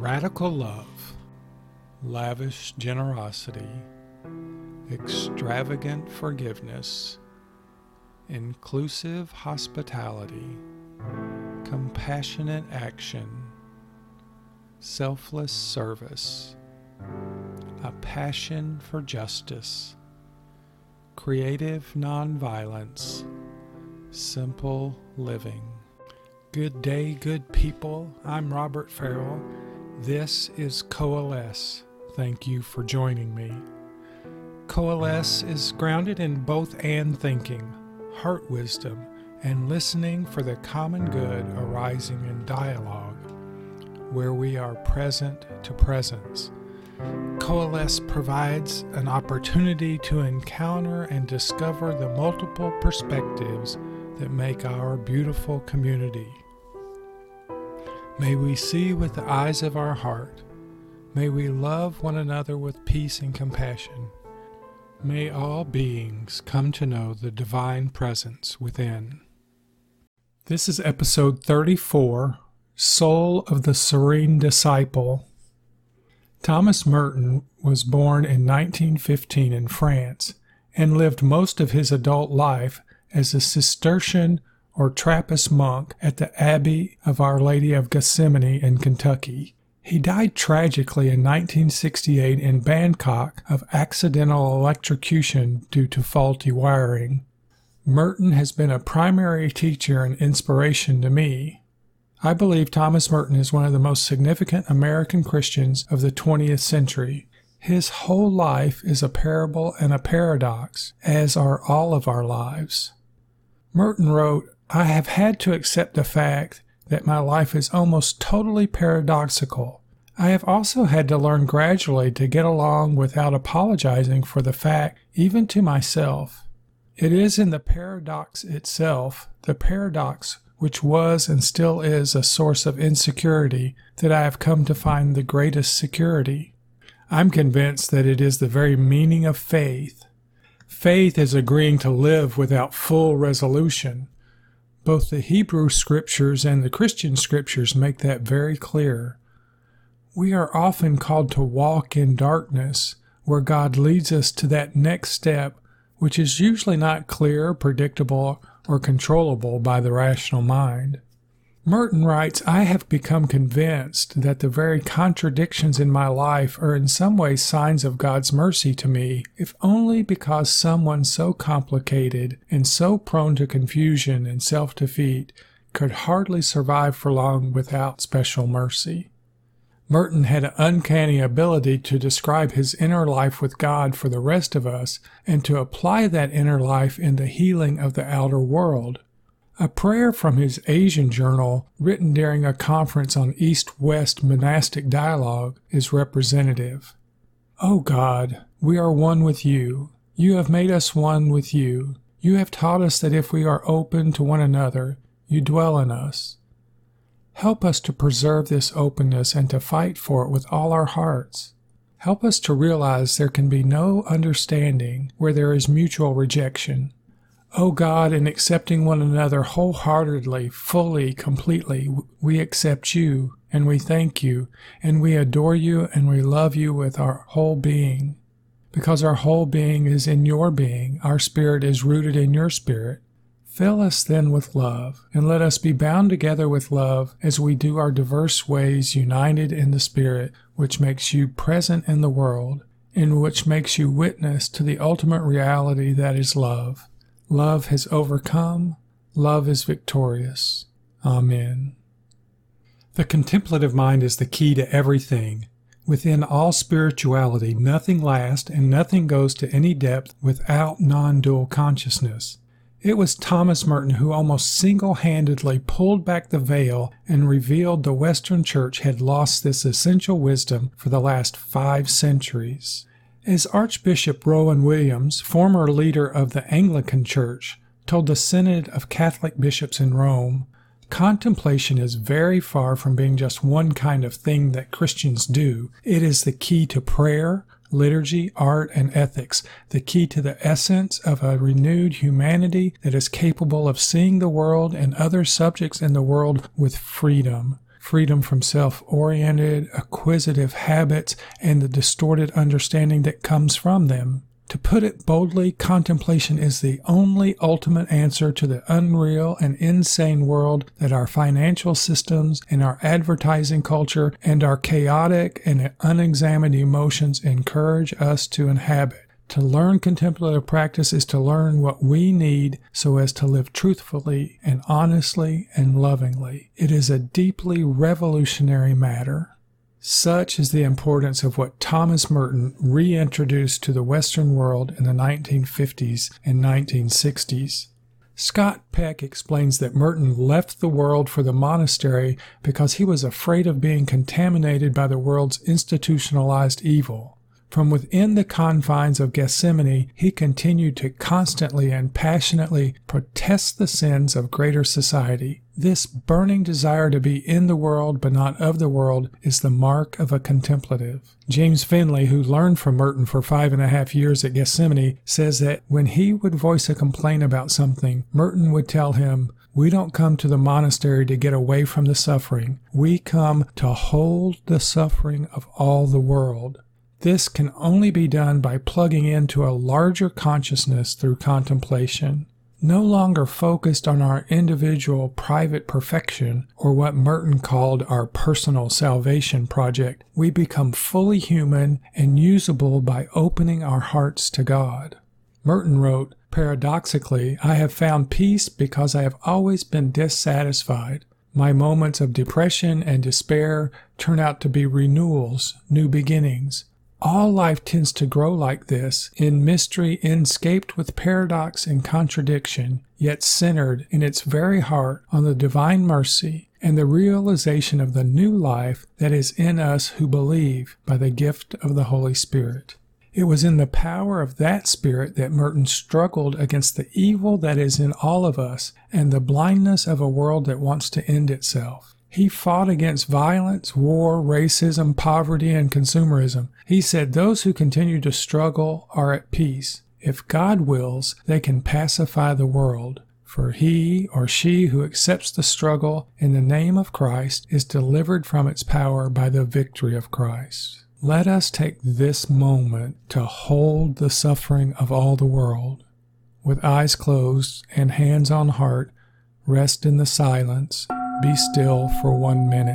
Radical love, lavish generosity, extravagant forgiveness, inclusive hospitality, compassionate action, selfless service, a passion for justice, creative nonviolence, simple living. Good day, good people. I'm Robert Farrell. This is Coalesce. Thank you for joining me. Coalesce is grounded in both and thinking, heart wisdom, and listening for the common good arising in dialogue, where we are present to presence. Coalesce provides an opportunity to encounter and discover the multiple perspectives that make our beautiful community. May we see with the eyes of our heart. May we love one another with peace and compassion. May all beings come to know the divine presence within. This is episode 34, Soul of the Serene Disciple. Thomas Merton was born in 1915 in France and lived most of his adult life as a Cistercian or Trappist monk at the Abbey of Our Lady of Gethsemane in Kentucky. He died tragically in 1968 in Bangkok of accidental electrocution due to faulty wiring. Merton has been a primary teacher and inspiration to me. I believe Thomas Merton is one of the most significant American Christians of the 20th century. His whole life is a parable and a paradox, as are all of our lives. Merton wrote, "I have had to accept the fact that my life is almost totally paradoxical. I have also had to learn gradually to get along without apologizing for the fact, even to myself. It is in the paradox itself, the paradox which was and still is a source of insecurity, that I have come to find the greatest security. I'm convinced that it is the very meaning of faith. Faith is agreeing to live without full resolution. Both the Hebrew scriptures and the Christian scriptures make that very clear. We are often called to walk in darkness, where God leads us to that next step, which is usually not clear, predictable, or controllable by the rational mind." Merton writes, "I have become convinced that the very contradictions in my life are in some way signs of God's mercy to me, if only because someone so complicated and so prone to confusion and self-defeat could hardly survive for long without special mercy." Merton had an uncanny ability to describe his inner life with God for the rest of us and to apply that inner life in the healing of the outer world. A prayer from his Asian journal, written during a conference on East-West monastic dialogue, is representative. "O God, we are one with you. You have made us one with you. You have taught us that if we are open to one another, you dwell in us. Help us to preserve this openness and to fight for it with all our hearts. Help us to realize there can be no understanding where there is mutual rejection. O God, in accepting one another wholeheartedly, fully, completely, we accept you, and we thank you, and we adore you, and we love you with our whole being. Because our whole being is in your being, our spirit is rooted in your spirit. Fill us then with love, and let us be bound together with love as we do our diverse ways united in the Spirit, which makes you present in the world, and which makes you witness to the ultimate reality that is love. Love has overcome. Love is victorious. Amen." The contemplative mind is the key to everything. Within all spirituality, nothing lasts and nothing goes to any depth without non-dual consciousness. It was Thomas Merton who almost single-handedly pulled back the veil and revealed the Western Church had lost this essential wisdom for the last 5 centuries. As Archbishop Rowan Williams, former leader of the Anglican Church, told the Synod of Catholic Bishops in Rome, contemplation is very far from being just one kind of thing that Christians do. It is the key to prayer, liturgy, art, and ethics, the key to the essence of a renewed humanity that is capable of seeing the world and other subjects in the world with freedom, freedom from self-oriented, acquisitive habits, and the distorted understanding that comes from them. To put it boldly, contemplation is the only ultimate answer to the unreal and insane world that our financial systems and our advertising culture and our chaotic and unexamined emotions encourage us to inhabit. To learn contemplative practice is to learn what we need so as to live truthfully and honestly and lovingly. It is a deeply revolutionary matter. Such is the importance of what Thomas Merton reintroduced to the Western world in the 1950s and 1960s. Scott Peck explains that Merton left the world for the monastery because he was afraid of being contaminated by the world's institutionalized evil. From within the confines of Gethsemane, he continued to constantly and passionately protest the sins of greater society. This burning desire to be in the world but not of the world is the mark of a contemplative. James Finley, who learned from Merton for 5.5 years at Gethsemane, says that when he would voice a complaint about something, Merton would tell him, "We don't come to the monastery to get away from the suffering. We come to hold the suffering of all the world." This can only be done by plugging into a larger consciousness through contemplation. No longer focused on our individual private perfection, or what Merton called our personal salvation project, we become fully human and usable by opening our hearts to God. Merton wrote, "Paradoxically, I have found peace because I have always been dissatisfied. My moments of depression and despair turn out to be renewals, new beginnings. All life tends to grow like this, in mystery inscaped with paradox and contradiction, yet centered in its very heart on the divine mercy and the realization of the new life that is in us who believe by the gift of the Holy Spirit." It was in the power of that Spirit that Merton struggled against the evil that is in all of us and the blindness of a world that wants to end itself. He fought against violence, war, racism, poverty, and consumerism. He said those who continue to struggle are at peace. If God wills, they can pacify the world. For he or she who accepts the struggle in the name of Christ is delivered from its power by the victory of Christ. Let us take this moment to hold the suffering of all the world. With eyes closed and hands on heart, rest in the silence. Be still for 1 minute.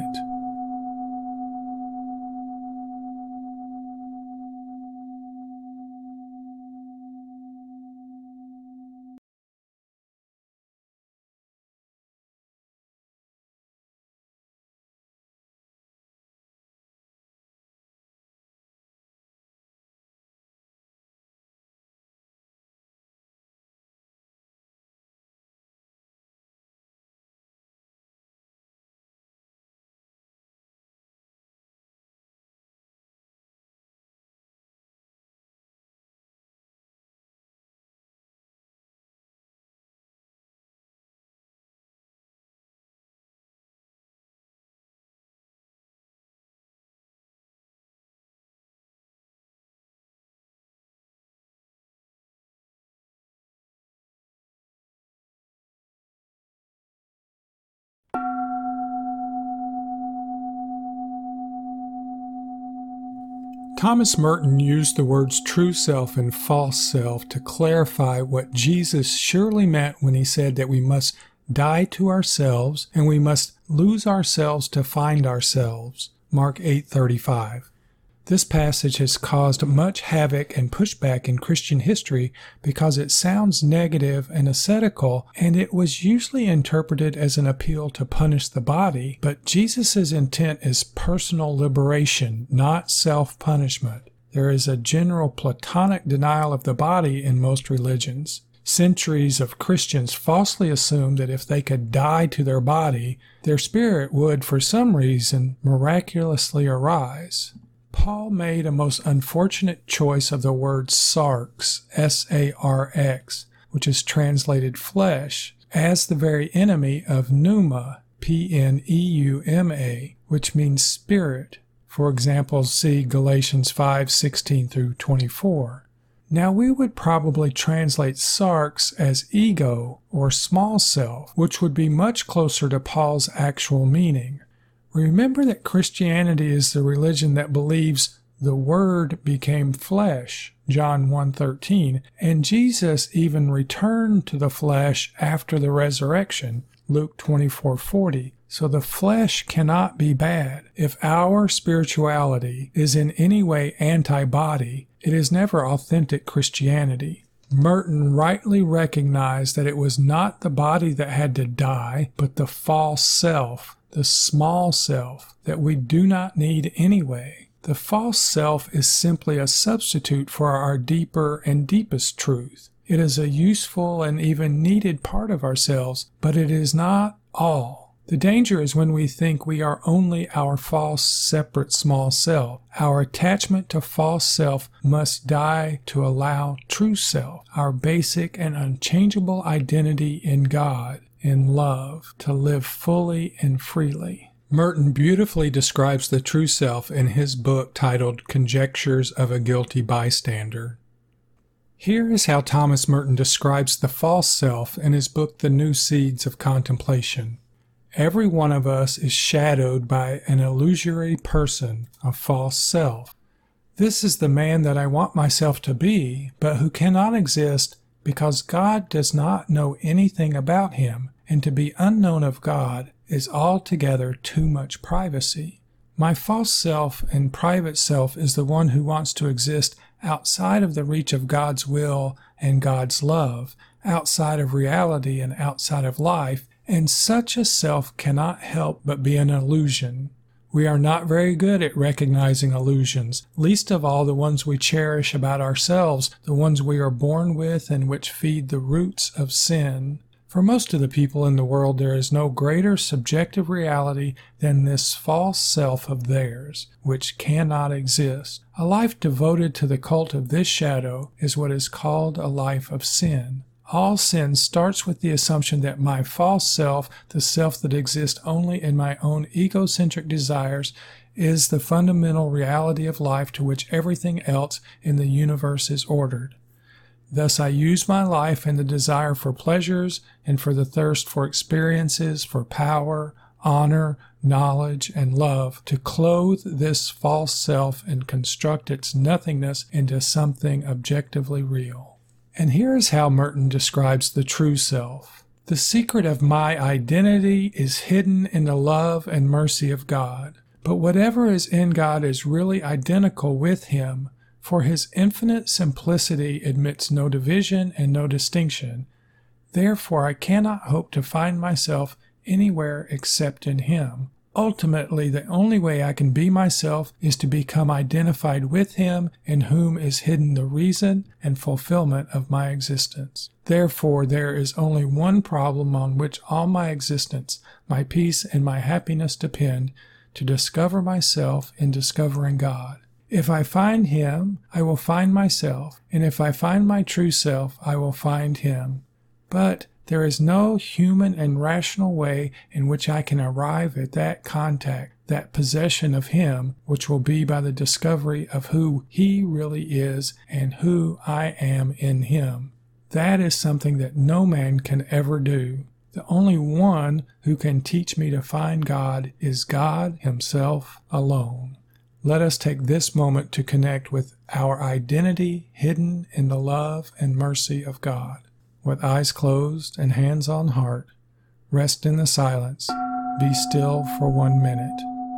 Thomas Merton used the words true self and false self to clarify what Jesus surely meant when he said that we must die to ourselves and we must lose ourselves to find ourselves. Mark 8:35. This passage has caused much havoc and pushback in Christian history because it sounds negative and ascetical, and it was usually interpreted as an appeal to punish the body, but Jesus' intent is personal liberation, not self-punishment. There is a general Platonic denial of the body in most religions. Centuries of Christians falsely assumed that if they could die to their body, their spirit would, for some reason, miraculously arise. Paul made a most unfortunate choice of the word sarx, S-A-R-X, which is translated flesh, as the very enemy of pneuma, P-N-E-U-M-A, which means spirit. For example, see Galatians 5:16 through 24. Now we would probably translate sarx as ego or small self, which would be much closer to Paul's actual meaning. Remember that Christianity is the religion that believes the Word became flesh, John 1:13, and Jesus even returned to the flesh after the resurrection, Luke 24:40. So the flesh cannot be bad. If our spirituality is in any way anti-body, it is never authentic Christianity. Merton rightly recognized that it was not the body that had to die, but the false self, the small self, that we do not need anyway. The false self is simply a substitute for our deeper and deepest truth. It is a useful and even needed part of ourselves, but it is not all. The danger is when we think we are only our false, separate small self. Our attachment to false self must die to allow true self, our basic and unchangeable identity in God, in love, to live fully and freely. Merton beautifully describes the true self in his book titled Conjectures of a Guilty Bystander. Here is how Thomas Merton describes the false self in his book The New Seeds of Contemplation. Every one of us is shadowed by an illusory person, a false self. This is the man that I want myself to be, but who cannot exist because God does not know anything about him, and to be unknown of God is altogether too much privacy. My false self and private self is the one who wants to exist outside of the reach of God's will and God's love, outside of reality and outside of life, and such a self cannot help but be an illusion. We are not very good at recognizing illusions, least of all the ones we cherish about ourselves, the ones we are born with and which feed the roots of sin. For most of the people in the world, there is no greater subjective reality than this false self of theirs, which cannot exist. A life devoted to the cult of this shadow is what is called a life of sin. All sin starts with the assumption that my false self, the self that exists only in my own egocentric desires, is the fundamental reality of life to which everything else in the universe is ordered. Thus I use my life in the desire for pleasures and for the thirst for experiences, for power, honor, knowledge, and love to clothe this false self and construct its nothingness into something objectively real. And here is how Merton describes the true self. The secret of my identity is hidden in the love and mercy of God. But whatever is in God is really identical with him, for his infinite simplicity admits no division and no distinction. Therefore, I cannot hope to find myself anywhere except in him. Ultimately, the only way I can be myself is to become identified with him in whom is hidden the reason and fulfillment of my existence. Therefore, there is only one problem on which all my existence, my peace, and my happiness depend, to discover myself in discovering God. If I find him, I will find myself, and if I find my true self, I will find him. But there is no human and rational way in which I can arrive at that contact, that possession of him, which will be by the discovery of who he really is and who I am in him. That is something that no man can ever do. The only one who can teach me to find God is God himself alone. Let us take this moment to connect with our identity hidden in the love and mercy of God. With eyes closed and hands on heart, rest in the silence. Be still for 1 minute.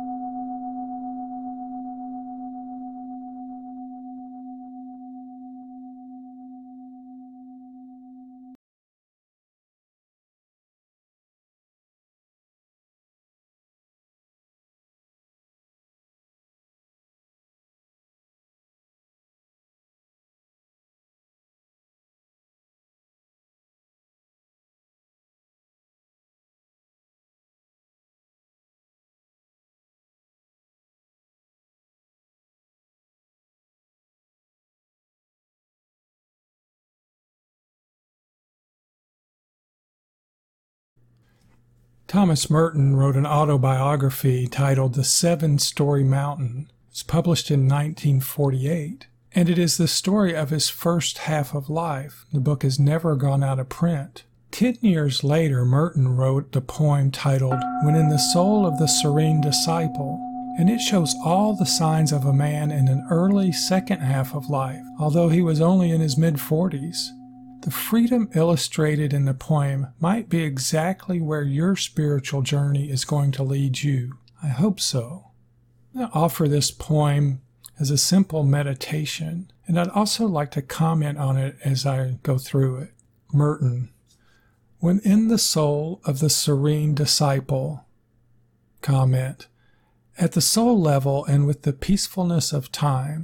Thomas Merton wrote an autobiography titled The Seven-Story Mountain. It was published in 1948, and it is the story of his first half of life. The book has never gone out of print. 10 years later, Merton wrote the poem titled When in the Soul of the Serene Disciple, and it shows all the signs of a man in an early second half of life, although he was only in his mid-40s. The freedom illustrated in the poem might be exactly where your spiritual journey is going to lead you. I hope so. I'm going to offer this poem as a simple meditation, and I'd also like to comment on it as I go through it. Merton. When in the soul of the serene disciple, comment, at the soul level and with the peacefulness of time.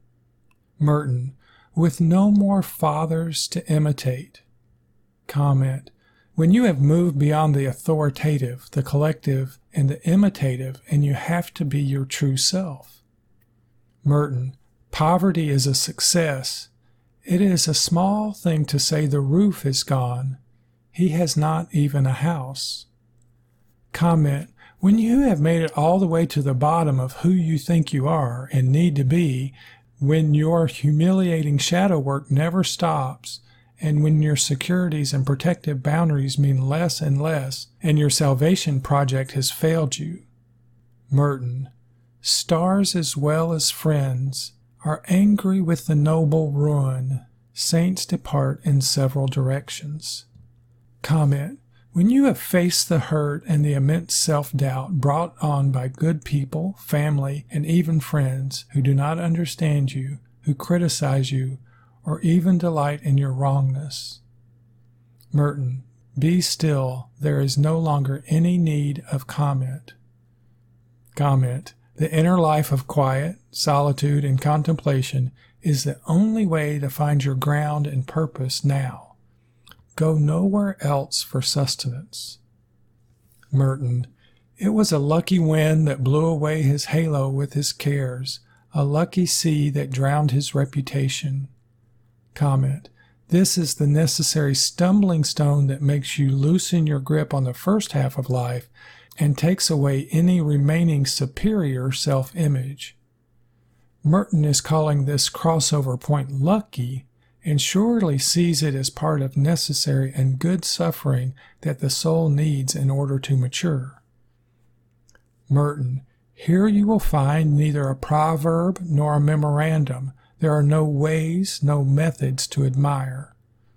Merton, with no more fathers to imitate. Comment, when you have moved beyond the authoritative, the collective, and the imitative, and you have to be your true self. Merton, poverty is a success. It is a small thing to say the roof is gone. He has not even a house. Comment, when you have made it all the way to the bottom of who you think you are and need to be, when your humiliating shadow work never stops, and when your securities and protective boundaries mean less and less, and your salvation project has failed you. Merton, stars as well as friends are angry with the noble ruin. Saints depart in several directions. Comment, when you have faced the hurt and the immense self-doubt brought on by good people, family, and even friends who do not understand you, who criticize you, or even delight in your wrongness. Merton, be still, there is no longer any need of comment. Comment, the inner life of quiet, solitude, and contemplation is the only way to find your ground and purpose now. Go nowhere else for sustenance. Merton, it was a lucky wind that blew away his halo with his cares, a lucky sea that drowned his reputation. Comment, this is the necessary stumbling stone that makes you loosen your grip on the first half of life and takes away any remaining superior self-image. Merton is calling this crossover point lucky, and surely sees it as part of necessary and good suffering that the soul needs in order to mature. Merton, here you will find neither a proverb nor a memorandum. There are no ways, no methods to admire.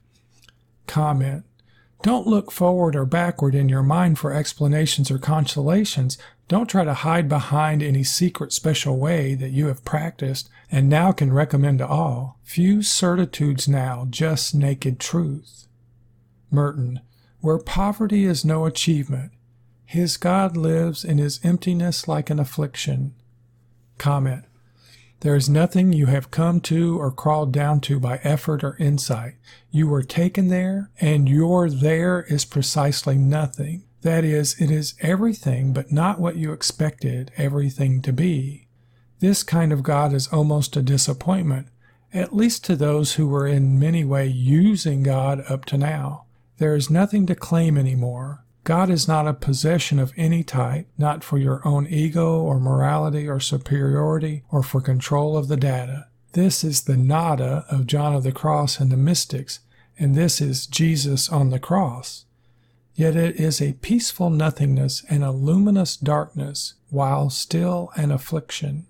Comment, don't look forward or backward in your mind for explanations or consolations. Don't try to hide behind any secret special way that you have practiced and now can recommend to all. Few certitudes now, just naked truth. Merton, where poverty is no achievement, his God lives in his emptiness like an affliction. Comment, there is nothing you have come to or crawled down to by effort or insight. You were taken there, and your there is precisely nothing. That is, it is everything, but not what you expected everything to be. This kind of God is almost a disappointment, at least to those who were in many ways using God up to now. There is nothing to claim anymore. God is not a possession of any type, not for your own ego or morality or superiority or for control of the data. This is the nada of John of the Cross and the mystics, and this is Jesus on the cross. Yet it is a peaceful nothingness and a luminous darkness, while still an affliction.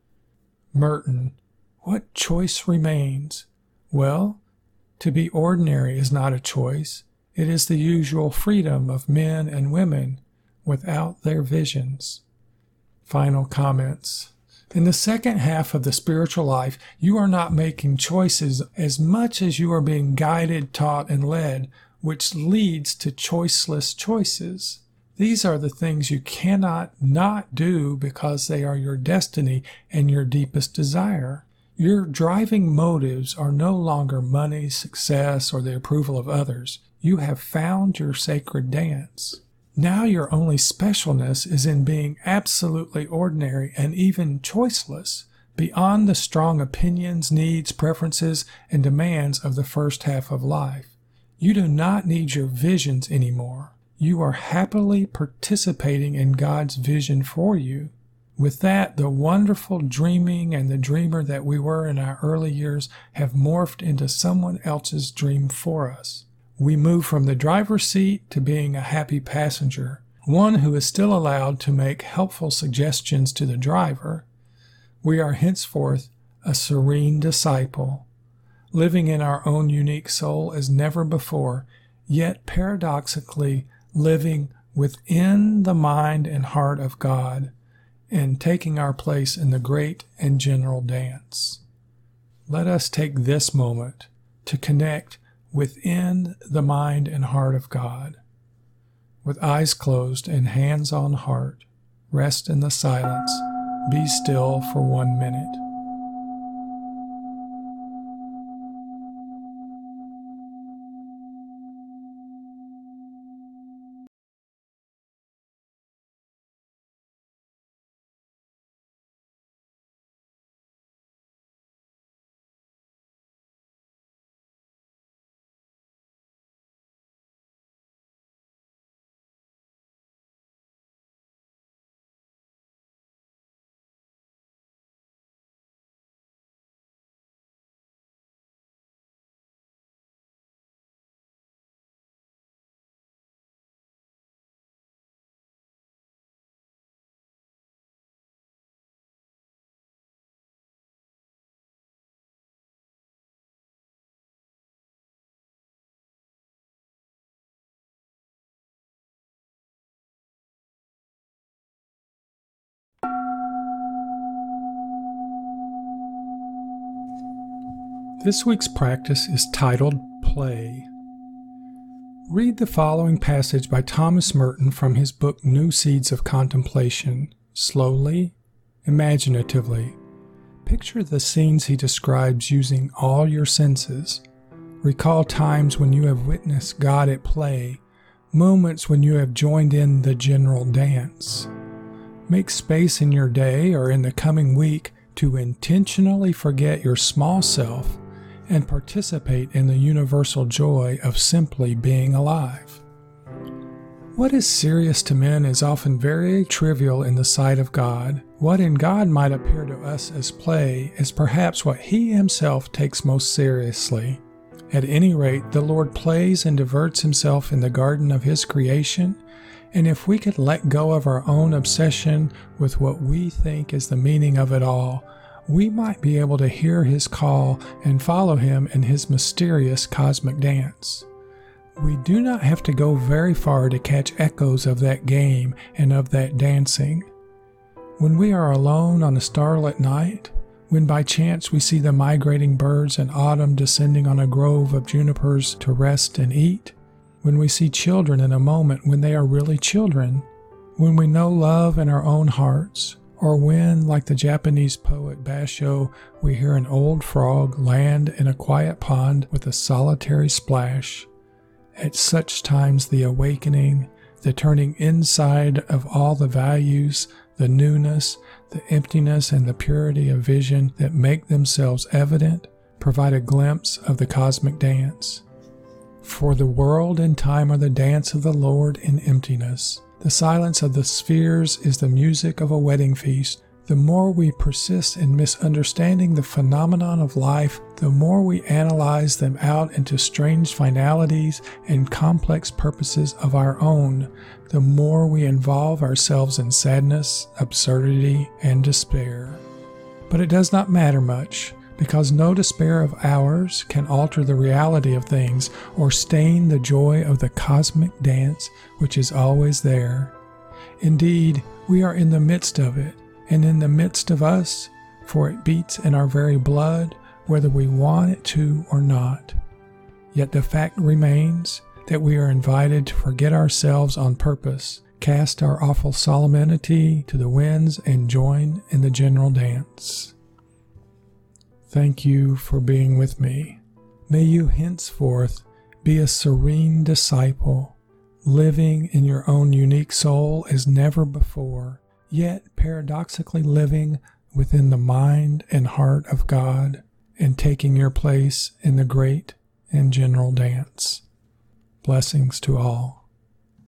Merton, what choice remains? Well, to be ordinary is not a choice. It is the usual freedom of men and women without their visions. Final comments. In the second half of the spiritual life, you are not making choices as much as you are being guided, taught, and led, which leads to choiceless choices. These are the things you cannot not do because they are your destiny and your deepest desire. Your driving motives are no longer money, success, or the approval of others. You have found your sacred dance. Now your only specialness is in being absolutely ordinary and even choiceless, beyond the strong opinions, needs, preferences, and demands of the first half of life. You do not need your visions anymore. You are happily participating in God's vision for you. With that, the wonderful dreaming and the dreamer that we were in our early years have morphed into someone else's dream for us. We move from the driver's seat to being a happy passenger, one who is still allowed to make helpful suggestions to the driver. We are henceforth a serene disciple, living in our own unique soul as never before, yet paradoxically living within the mind and heart of God and taking our place in the great and general dance. Let us take this moment to connect within the mind and heart of God. With eyes closed and hands on heart, rest in the silence. Be still for 1 minute. This week's practice is titled Play. Read the following passage by Thomas Merton from his book New Seeds of Contemplation, slowly, imaginatively. Picture the scenes he describes using all your senses. Recall times when you have witnessed God at play, moments when you have joined in the general dance. Make space in your day or in the coming week to intentionally forget your small self and participate in the universal joy of simply being alive. What is serious to men is often very trivial in the sight of God. What in God might appear to us as play is perhaps what He Himself takes most seriously. At any rate, the Lord plays and diverts Himself in the garden of His creation, and if we could let go of our own obsession with what we think is the meaning of it all, we might be able to hear His call and follow Him in His mysterious cosmic dance. We do not have to go very far to catch echoes of that game and of that dancing. When we are alone on a starlit night, when by chance we see the migrating birds in autumn descending on a grove of junipers to rest and eat, when we see children in a moment when they are really children, when we know love in our own hearts, or when, like the Japanese poet Basho, we hear an old frog land in a quiet pond with a solitary splash. At such times the awakening, the turning inside of all the values, the newness, the emptiness, and the purity of vision that make themselves evident, provide a glimpse of the cosmic dance. For the world and time are the dance of the Lord in emptiness. The silence of the spheres is the music of a wedding feast. The more we persist in misunderstanding the phenomenon of life, the more we analyze them out into strange finalities and complex purposes of our own, the more we involve ourselves in sadness, absurdity, and despair. But it does not matter much, because no despair of ours can alter the reality of things or stain the joy of the cosmic dance which is always there. Indeed, we are in the midst of it, and in the midst of us, for it beats in our very blood, whether we want it to or not. Yet the fact remains that we are invited to forget ourselves on purpose, cast our awful solemnity to the winds, and join in the general dance. Thank you for being with me. May you henceforth be a serene disciple, living in your own unique soul as never before, yet paradoxically living within the mind and heart of God and taking your place in the great and general dance. Blessings to all.